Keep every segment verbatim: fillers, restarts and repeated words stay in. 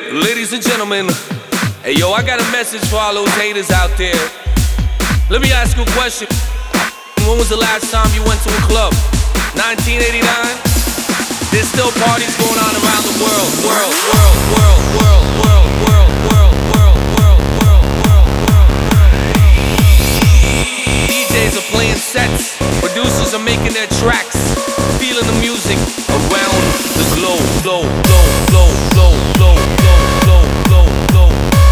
Ladies and gentlemen, hey yo, I got a message for all those haters out there. Let me ask you a question. When was the last time you went to a club? nineteen eighty-nine? There's still parties going on around the world. World, world, world, world, world, world, world, world, world, world, world, world, world. D Js are playing sets. Producers are making their tracks. Feeling the music around the globe. Globe, globe, globe, globe, globe, globe, globe, globe, globe.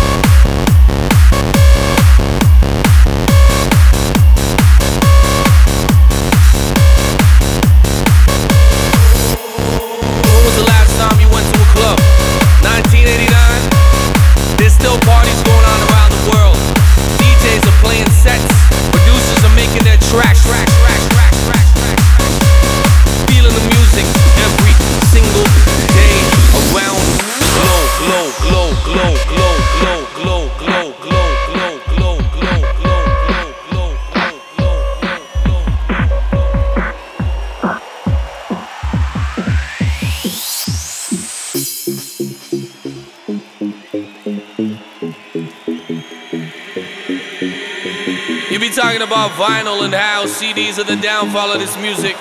When was the last time you went to a club? nineteen eighty-nine? There's still parties going on around the world. D Js are playing sets. Producers are making their tracks. Track, track, track, track, track. Feeling the music every single day around the globe. Globe, globe, globe, globe, globe, globe, globe, globe, globe, globe, globe, globe, globe, globe. You be talking about vinyl and how C Ds are the downfall of this music.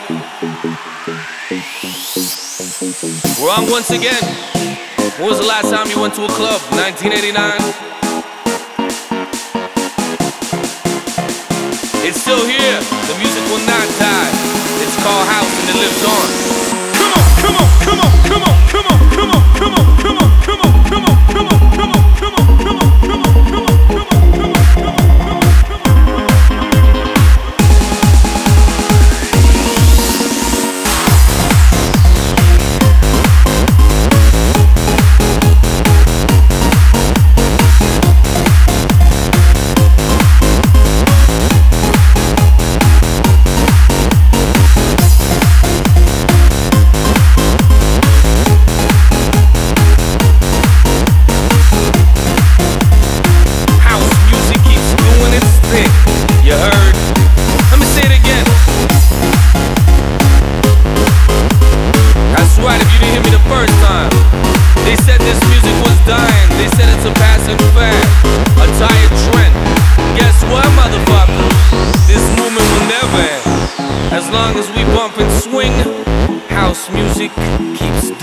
Wrong once again. When was the last time you went to a club? nineteen eighty-nine? It's still here. The music will not die. It's called house and it lives on. Come on, come on, come on, come on, come on, come on, come on, come on, come on, come on, come on, come on, come on, come on, come on, come on, come on, come on, come on, come on. As long as we bump and swing, house music keeps